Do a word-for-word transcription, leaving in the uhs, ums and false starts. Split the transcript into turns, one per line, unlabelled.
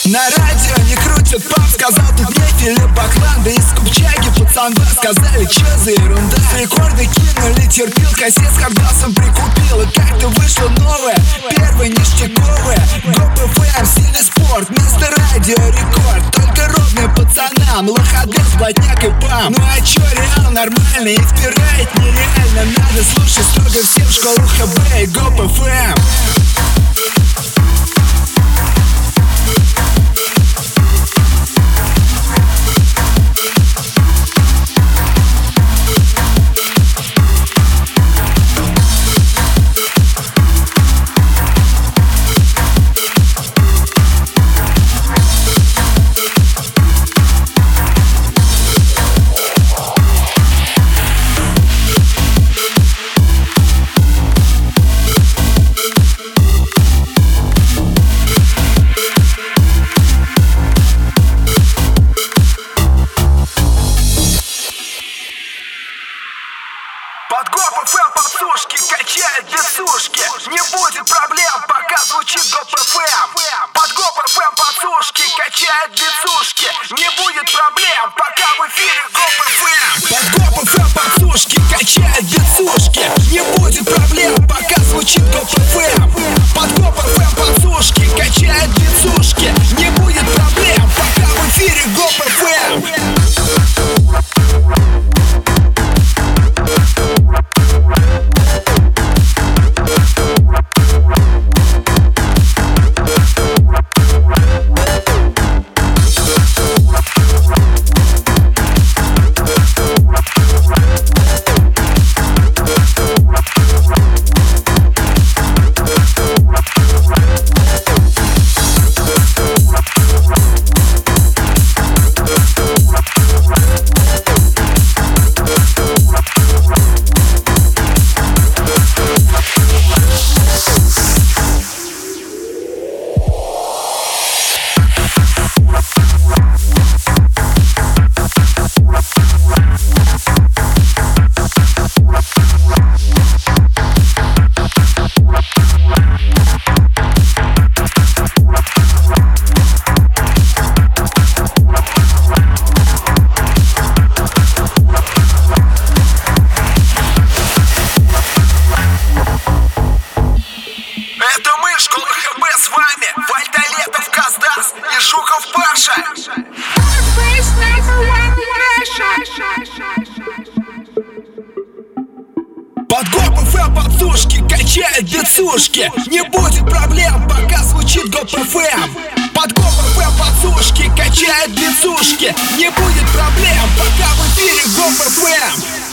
На радио не крутят пап, сказал тут мне Филипп Баклан. Да из Купчаги пацаны сказали, че за ерунда. Рекорды кинули, терпил, кассет с хардбасом прикупил. И как-то вышло новое, первое ништяковое. ГоПФМ, стильный спорт, мистер радио рекорд. Только ровные пацанам, лоходес, блатняк и пам. Ну а чё, реал нормально и впирает нереально. Надо слушать строго всем школу ХБ и ГоПФМ.
Под ГоПФМ подсушки качает бицушки. Не будет проблем, пока звучит ГоПФМ. Под ГоПФМ подсушки качает бицушки. Не будет проблем, пока в эфире ГоПФМ.
Под ГоПФМ подсушки качает бицушки. Не будет проблем, пока звучит ГоПФМ. Под ГоПФМ подсушки качает бицушки. Не будет проблем, пока в эфире ГоПФМ.
Школа ХБ с вами, Вальдолетов, Каздас и Жуков Паша.
Под ГоПФМ подсушки качает бицушки. Не будет проблем, пока звучит ГоПФМ. Под ГоПФМ подсушки качает бицушки. Не будет проблем, пока в эфире ГоПФМ.